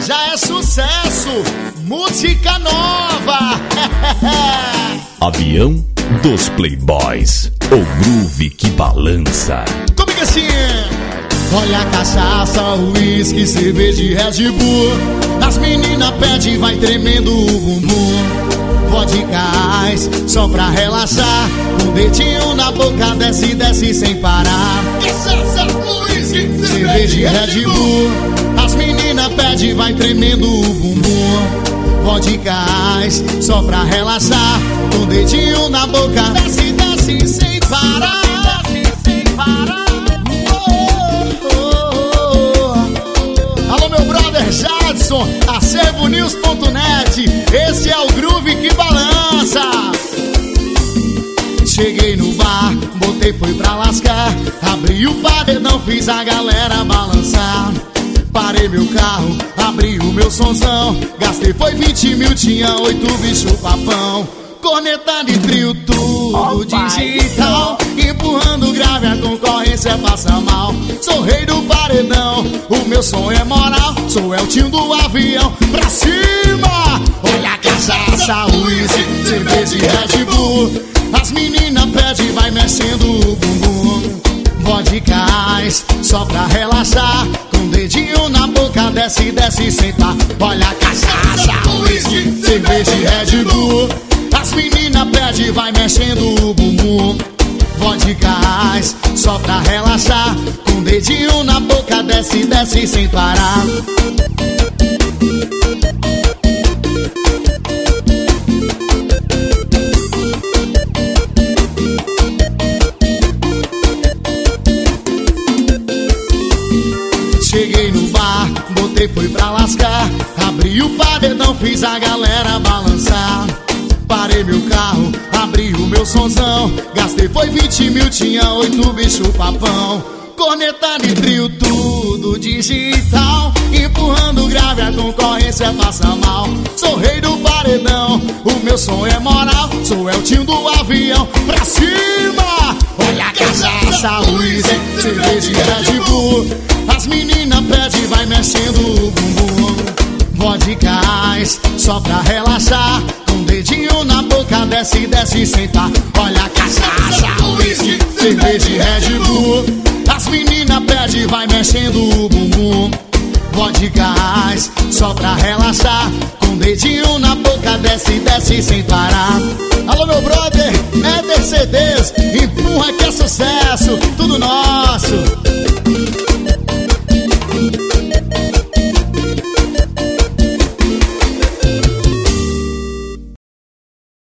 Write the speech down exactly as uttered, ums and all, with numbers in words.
já é sucesso, música nova. Avião dos Playboys, o groove que balança. Comigo assim. Olha a cachaça, uísque, cerveja e Red Bull. As meninas pedem, vai tremendo o bumbum. Vodka Ice, só pra relaxar. Com o dedinho na boca, desce, desce sem parar. Cachaça, uísque, cerveja e Red Bull. As meninas pedem, vai tremendo o bumbum. Vodka Ice, só pra relaxar. Com o dedinho na boca, desce, desce sem parar. Desce sem parar. Jadson, acervo news ponto net. Esse é o groove que balança. Cheguei no bar, botei foi pra lascar. Abri o paredão, fiz a galera balançar. Parei meu carro, abri o meu sonzão. Gastei foi vinte mil, tinha oito bicho papão. Corneta de trio, tudo oh, digital. Empurrando grave, a concorrência passa mal. Sou rei do paredão, o meu som é moral. Sou Eltinho do avião, pra cima. Olha a cachaça, uísque, cerveja e Red Bull. As meninas pedem, vai mexendo o bumbum. Vodka Ice, só pra relaxar. Com o dedinho na boca, desce, desce sem par. Olha a cachaça, uísque, cerveja e Red Bull. As meninas pedem, vai mexendo o bumbum. Vodka Ice, só pra relaxar. Com o dedinho na boca, desce, desce sem parar. Cheguei no bar, botei foi pra lascar. Abri o paredão, fiz a galera balançar. Parei meu carro, abri o meu sonzão. Gastei foi vinte mil, tinha oito bicho papão. Corneta de trio, tudo digital. Empurrando grave, a concorrência passa mal. Sou rei do paredão, o meu som é moral. Sou Eltinho do avião, pra cima. Olha a cachaça, uísque, cerveja e Red Bull. As meninas pedem, vai mexendo o bumbum. Vodka Ice, só pra relaxar. Com o dedinho na boca, desce, desce sem par. Olha a cachaça, uísque, cerveja e Red Bull. As meninas pedem, vai mexendo o bumbum. Vodka Ice, só pra relaxar. Com o dedinho na boca, desce, desce sem parar. Alô meu brother, Éder C Ds, empurra que é sucesso, tudo nosso.